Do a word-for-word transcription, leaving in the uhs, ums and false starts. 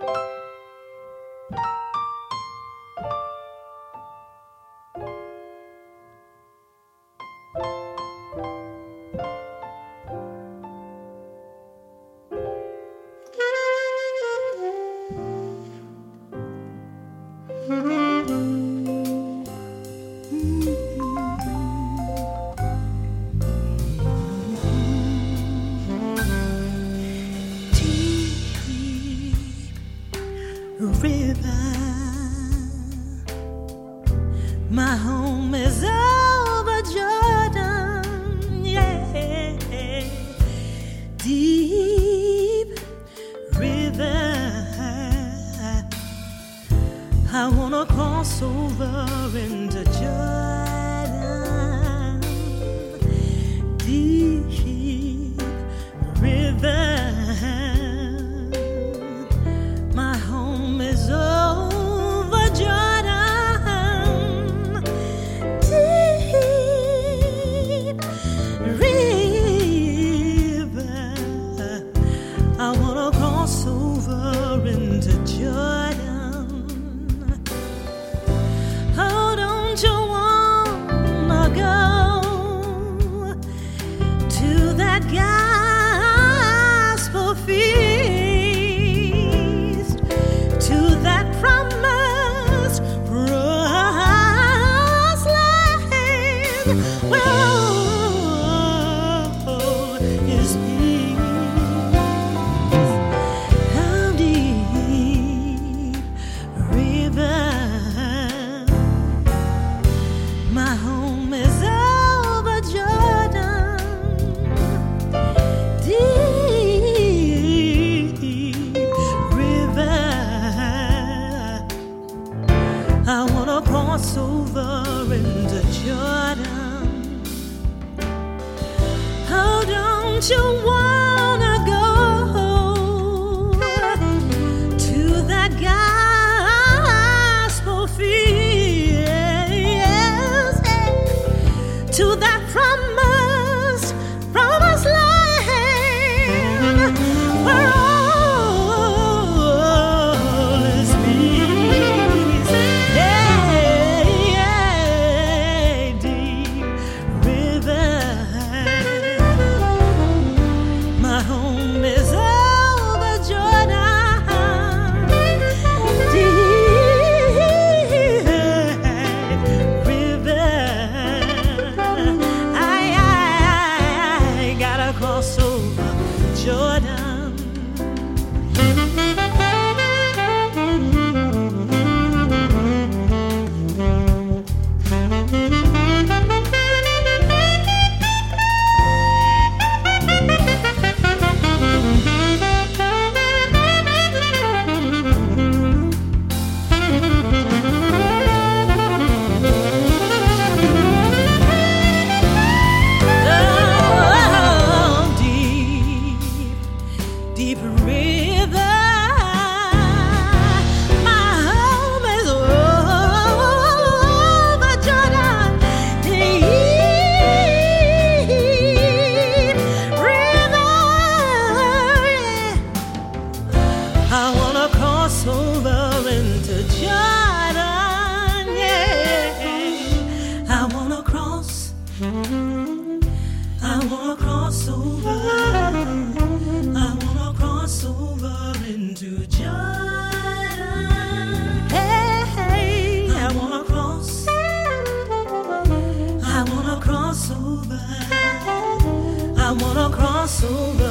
River, my home is over Jordan, yeah. Deep river, I wanna cross over into Jordan. Deep river, my home is over Jordan. Deep river, I wanna cross over into Jordan. Oh, don't you wanna go to that gospel feast, to that promised promised land where all is peace? How deep river, my home is over Jordan. Deep river, I wanna cross over into Jordan. Oh, don't you wanna go to that gospel field, to that promised, promised land where all is peace? Yeah, yeah, deep river, my home is over Jordan. Deep river, I, I, I gotta cross over Jordan. Oh, deep, deep river, my home is over Jordan. Deep river, I wanna cross over into Jordan, yeah. I wanna cross, I wanna cross over, I wanna cross over into Jordan. Hey, hey, I wanna cross, I wanna cross over, I wanna cross over